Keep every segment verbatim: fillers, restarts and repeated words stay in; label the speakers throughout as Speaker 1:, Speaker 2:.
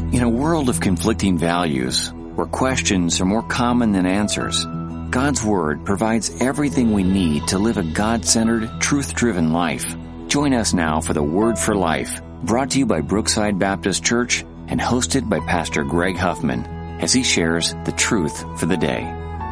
Speaker 1: In a world of conflicting values, where questions are more common than answers, God's Word provides everything we need to live a God-centered, truth-driven life. Join us now for the Word for Life, brought to you by Brookside Baptist Church and hosted by Pastor Greg Huffman, as he shares the truth for the day.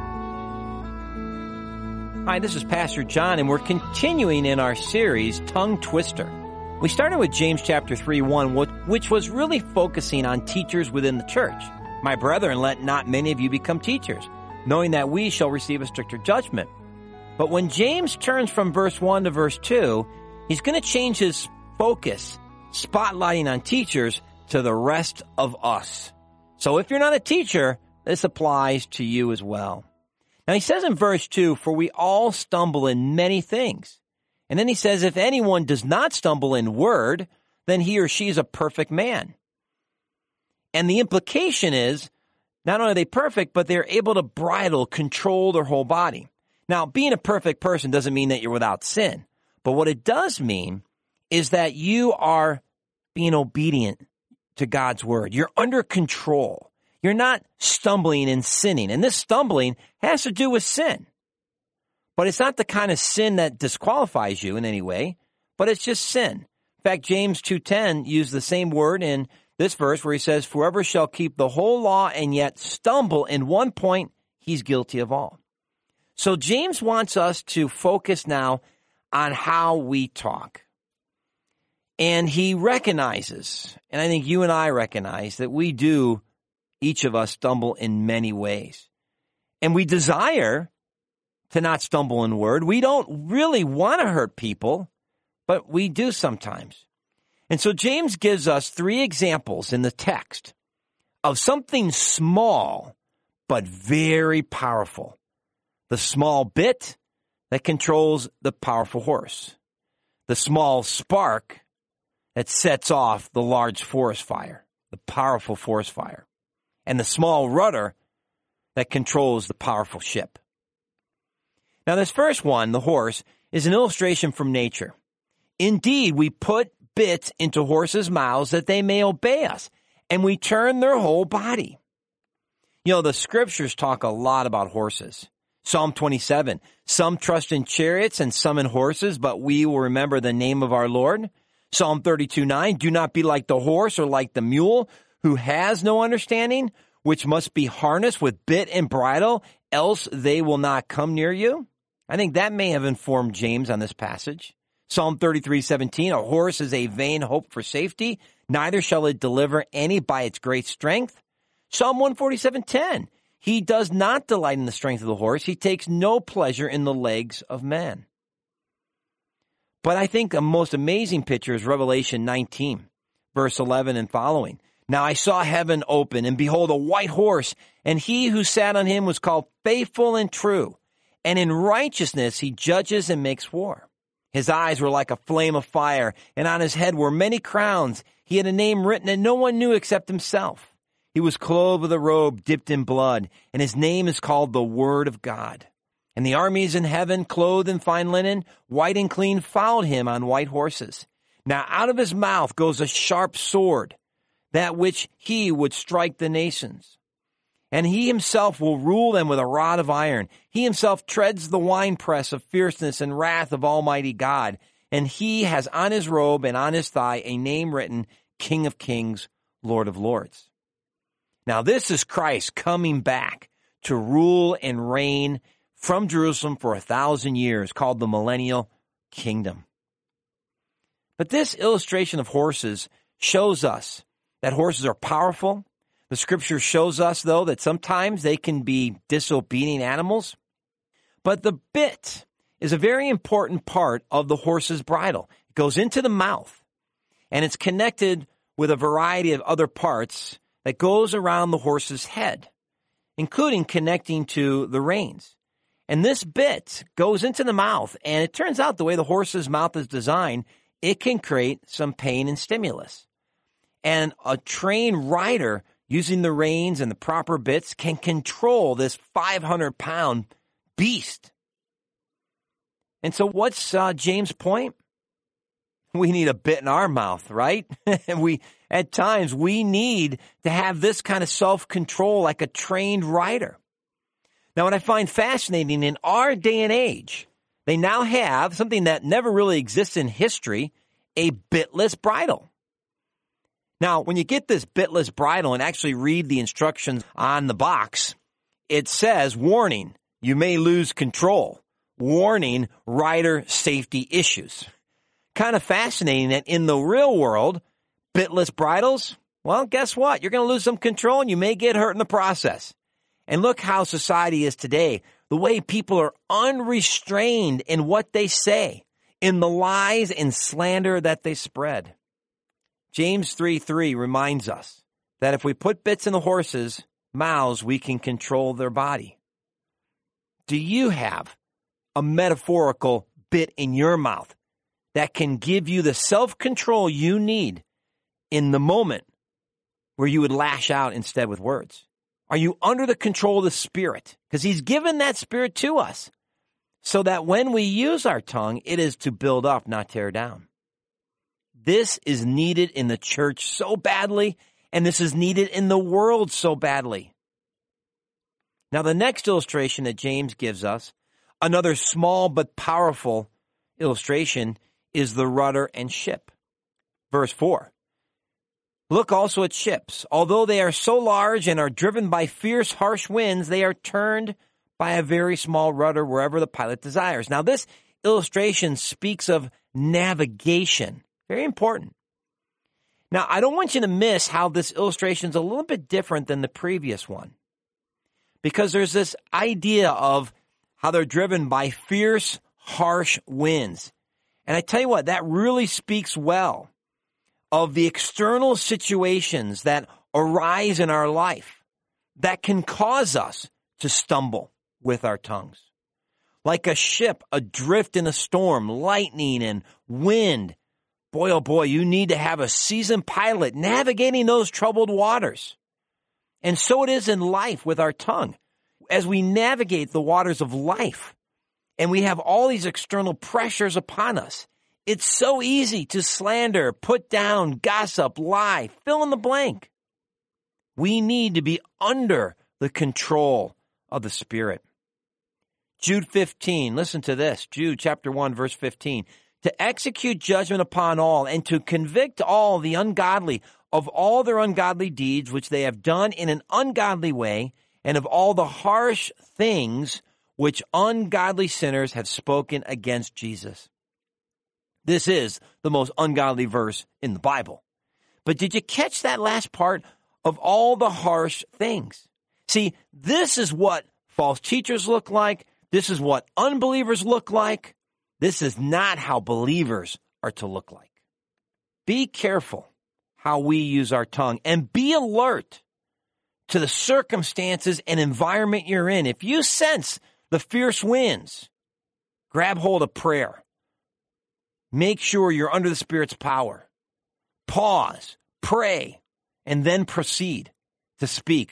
Speaker 2: Hi, this is Pastor John, and we're continuing in our series, Tongue Twister. We started with James chapter three, one, which was really focusing on teachers within the church. My brethren, let not many of you become teachers, knowing that we shall receive a stricter judgment. But when James turns from verse one to verse two, he's going to change his focus, spotlighting on teachers, to the rest of us. So if you're not a teacher, this applies to you as well. Now he says in verse two, for we all stumble in many things. And then he says, if anyone does not stumble in word, then he or she is a perfect man. And the implication is, not only are they perfect, but they're able to bridle, control their whole body. Now, being a perfect person doesn't mean that you're without sin. But what it does mean is that you are being obedient to God's word. You're under control. You're not stumbling and sinning. And this stumbling has to do with sin. But it's not the kind of sin that disqualifies you in any way, but it's just sin. In fact, James two ten used the same word in this verse where he says, whoever shall keep the whole law and yet stumble in one point, he's guilty of all. So James wants us to focus now on how we talk. And he recognizes, and I think you and I recognize, that we do, each of us, stumble in many ways. And we desire to not stumble in word. We don't really want to hurt people, but we do sometimes. And so James gives us three examples in the text of something small, but very powerful. The small bit that controls the powerful horse. The small spark that sets off the large forest fire, the powerful forest fire. And the small rudder that controls the powerful ship. Now, this first one, the horse, is an illustration from nature. Indeed, we put bits into horses' mouths that they may obey us, and we turn their whole body. You know, the scriptures talk a lot about horses. Psalm twenty-seven, some trust in chariots and some in horses, but we will remember the name of our Lord. Psalm thirty-two, nine, do not be like the horse or like the mule who has no understanding, which must be harnessed with bit and bridle, else they will not come near you. I think that may have informed James on this passage. Psalm thirty-three, seventeen, a horse is a vain hope for safety, neither shall it deliver any by its great strength. Psalm one forty-seven, ten, he does not delight in the strength of the horse, he takes no pleasure in the legs of men. But I think the most amazing picture is Revelation nineteen, verse eleven and following. Now I saw heaven open, and behold, a white horse, and he who sat on him was called Faithful and True. And in righteousness he judges and makes war. His eyes were like a flame of fire, and on his head were many crowns. He had a name written that no one knew except himself. He was clothed with a robe dipped in blood, and his name is called the Word of God. And the armies in heaven, clothed in fine linen, white and clean, followed him on white horses. Now out of his mouth goes a sharp sword, that which he would strike the nations. And he himself will rule them with a rod of iron. He himself treads the winepress of fierceness and wrath of Almighty God. And he has on his robe and on his thigh a name written, King of Kings, Lord of Lords. Now this is Christ coming back to rule and reign from Jerusalem for a thousand years, called the Millennial Kingdom. But this illustration of horses shows us that horses are powerful. The scripture shows us, though, that sometimes they can be disobedient animals. But the bit is a very important part of the horse's bridle. It goes into the mouth, and it's connected with a variety of other parts that goes around the horse's head, including connecting to the reins. And this bit goes into the mouth, and it turns out the way the horse's mouth is designed, it can create some pain and stimulus. And a trained rider using the reins and the proper bits can control this five hundred pound beast. And so what's uh, James' point? We need a bit in our mouth, right? we At times, we need to have this kind of self-control like a trained rider. Now, what I find fascinating in our day and age, they now have something that never really exists in history, a bitless bridle. Now, when you get this bitless bridle and actually read the instructions on the box, it says, warning, you may lose control. Warning, rider safety issues. Kind of fascinating that in the real world, bitless bridles, well, guess what? You're going to lose some control and you may get hurt in the process. And look how society is today. The way people are unrestrained in what they say, in the lies and slander that they spread. James three three reminds us that if we put bits in the horses' mouths, we can control their body. Do you have a metaphorical bit in your mouth that can give you the self-control you need in the moment where you would lash out instead with words? Are you under the control of the Spirit? Because He's given that Spirit to us so that when we use our tongue, it is to build up, not tear down. This is needed in the church so badly, and this is needed in the world so badly. Now, the next illustration that James gives us, another small but powerful illustration, is the rudder and ship. Verse four. Look also at ships. Although they are so large and are driven by fierce, harsh winds, they are turned by a very small rudder wherever the pilot desires. Now, this illustration speaks of navigation. Very important. Now, I don't want you to miss how this illustration is a little bit different than the previous one, because there's this idea of how they're driven by fierce, harsh winds. And I tell you what, that really speaks well of the external situations that arise in our life that can cause us to stumble with our tongues. Like a ship adrift in a storm, lightning and wind. Boy, oh boy, you need to have a seasoned pilot navigating those troubled waters. And so it is in life with our tongue. As we navigate the waters of life, and we have all these external pressures upon us, it's so easy to slander, put down, gossip, lie, fill in the blank. We need to be under the control of the Spirit. Jude fifteen, listen to this. Jude chapter one, verse fifteen. To execute judgment upon all and to convict all the ungodly of all their ungodly deeds which they have done in an ungodly way, and of all the harsh things which ungodly sinners have spoken against Jesus. This is the most ungodly verse in the Bible. But did you catch that last part of all the harsh things? See, this is what false teachers look like. This is what unbelievers look like. This is not how believers are to look like. Be careful how we use our tongue and be alert to the circumstances and environment you're in. If you sense the fierce winds, grab hold of prayer. Make sure you're under the Spirit's power. Pause, pray, and then proceed to speak.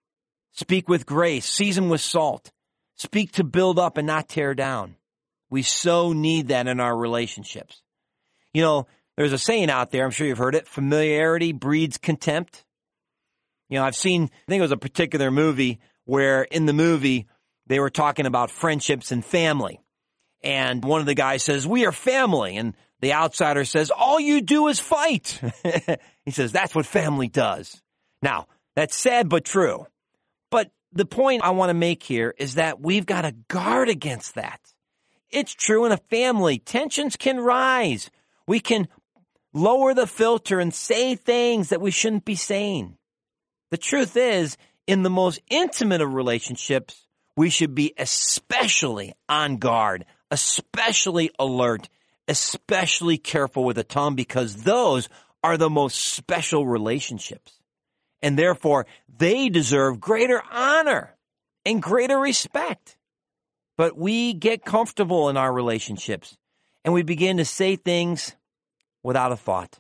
Speaker 2: Speak with grace, season with salt. Speak to build up and not tear down. We so need that in our relationships. You know, there's a saying out there, I'm sure you've heard it, familiarity breeds contempt. You know, I've seen, I think it was a particular movie where in the movie they were talking about friendships and family. And one of the guys says, we are family. And the outsider says, all you do is fight. He says, that's what family does. Now, that's sad but true. But the point I want to make here is that we've got to guard against that. It's true in a family. Tensions can rise. We can lower the filter and say things that we shouldn't be saying. The truth is, in the most intimate of relationships, we should be especially on guard, especially alert, especially careful with the tongue, because those are the most special relationships. And therefore, they deserve greater honor and greater respect. But we get comfortable in our relationships, and we begin to say things without a thought.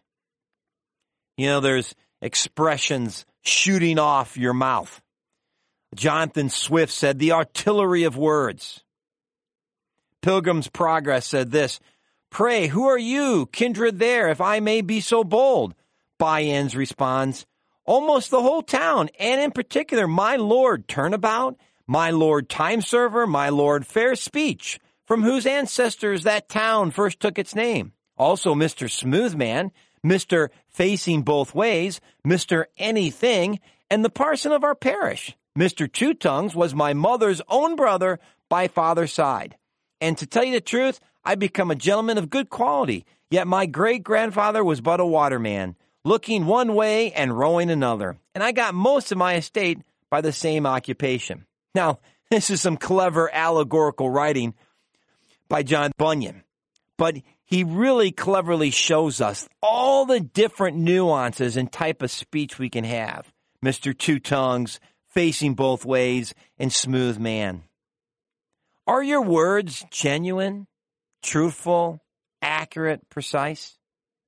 Speaker 2: You know, there's expressions shooting off your mouth. Jonathan Swift said, the artillery of words. Pilgrim's Progress said this, pray, who are you, kindred there, if I may be so bold? By-ends responds, almost the whole town, and in particular, my Lord Turnabout, my Lord Timeserver, my Lord Fair Speech, from whose ancestors that town first took its name. Also Mister Smoothman, Mister Facing Both Ways, Mister Anything, and the parson of our parish. Mister Two Tongues was my mother's own brother by father's side. And to tell you the truth, I become a gentleman of good quality, yet my great-grandfather was but a waterman, looking one way and rowing another, and I got most of my estate by the same occupation. Now, this is some clever allegorical writing by John Bunyan, but he really cleverly shows us all the different nuances and type of speech we can have. Mister Two Tongues, Facing Both Ways, and Smooth Man. Are your words genuine, truthful, accurate, precise?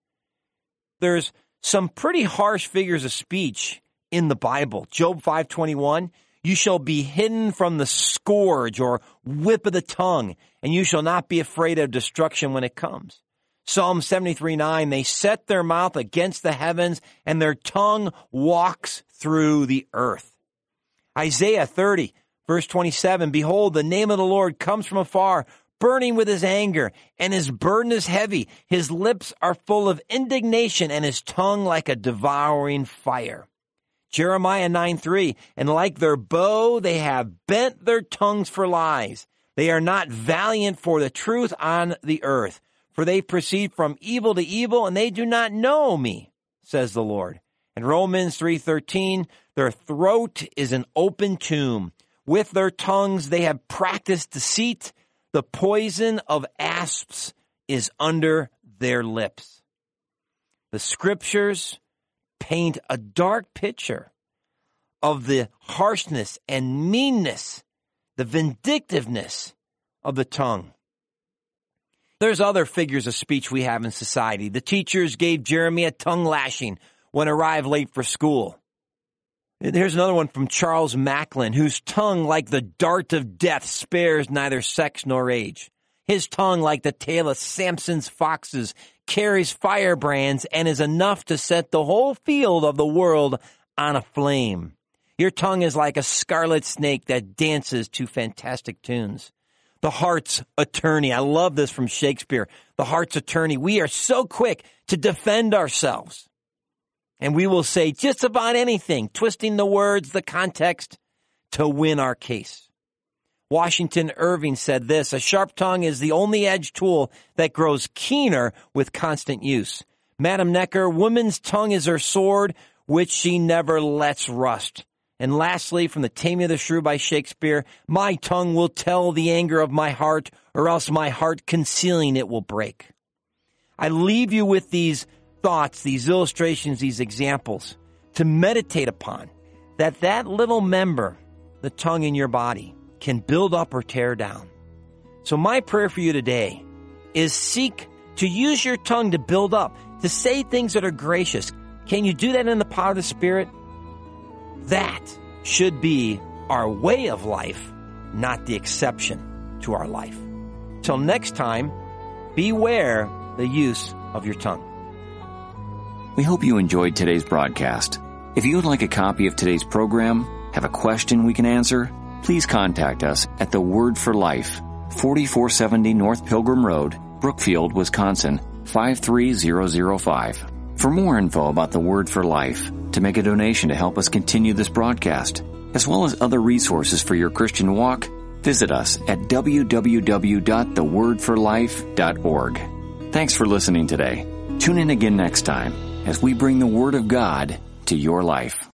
Speaker 2: There's some pretty harsh figures of speech in the Bible. Job five twenty-one, you shall be hidden from the scourge or whip of the tongue, and you shall not be afraid of destruction when it comes. Psalm seventy-three nine, they set their mouth against the heavens, and their tongue walks through the earth. Isaiah thirty, verse twenty-seven, behold, the name of the Lord comes from afar, burning with his anger, and his burden is heavy. His lips are full of indignation, and his tongue like a devouring fire. Jeremiah nine three, and like their bow, they have bent their tongues for lies. They are not valiant for the truth on the earth, for they proceed from evil to evil, and they do not know me, says the Lord. And Romans three thirteen, their throat is an open tomb. With their tongues they have practiced deceit. The poison of asps is under their lips. The scriptures paint a dark picture of the harshness and meanness, the vindictiveness of the tongue. There's other figures of speech we have in society. The teachers gave Jeremy a tongue lashing when arrived late for school. Here's another one from Charles Macklin, whose tongue, like the dart of death, spares neither sex nor age. His tongue, like the tail of Samson's foxes, carries firebrands and is enough to set the whole field of the world on a flame. Your tongue is like a scarlet snake that dances to fantastic tunes. The heart's attorney. I love this from Shakespeare. The heart's attorney. We are so quick to defend ourselves. And we will say just about anything, twisting the words, the context, to win our case. Washington Irving said this, a sharp tongue is the only edge tool that grows keener with constant use. Madam Necker, woman's tongue is her sword, which she never lets rust. And lastly, from The Taming of the Shrew by Shakespeare, my tongue will tell the anger of my heart, or else my heart concealing it will break. I leave you with these thoughts, these illustrations, these examples to meditate upon, that that little member, the tongue in your body, can build up or tear down. So my prayer for you today is seek to use your tongue to build up, to say things that are gracious. Can you do that in the power of the Spirit? That should be our way of life, not the exception to our life. Till next time, beware the use of your tongue.
Speaker 1: We hope you enjoyed today's broadcast. If you would like a copy of today's program, have a question we can answer, please contact us at The Word for Life, forty-four seventy North Pilgrim Road, Brookfield, Wisconsin, five three zero zero five. For more info about The Word for Life, to make a donation to help us continue this broadcast, as well as other resources for your Christian walk, visit us at w w w dot the word for life dot org. Thanks for listening today. Tune in again next time as we bring the Word of God to your life.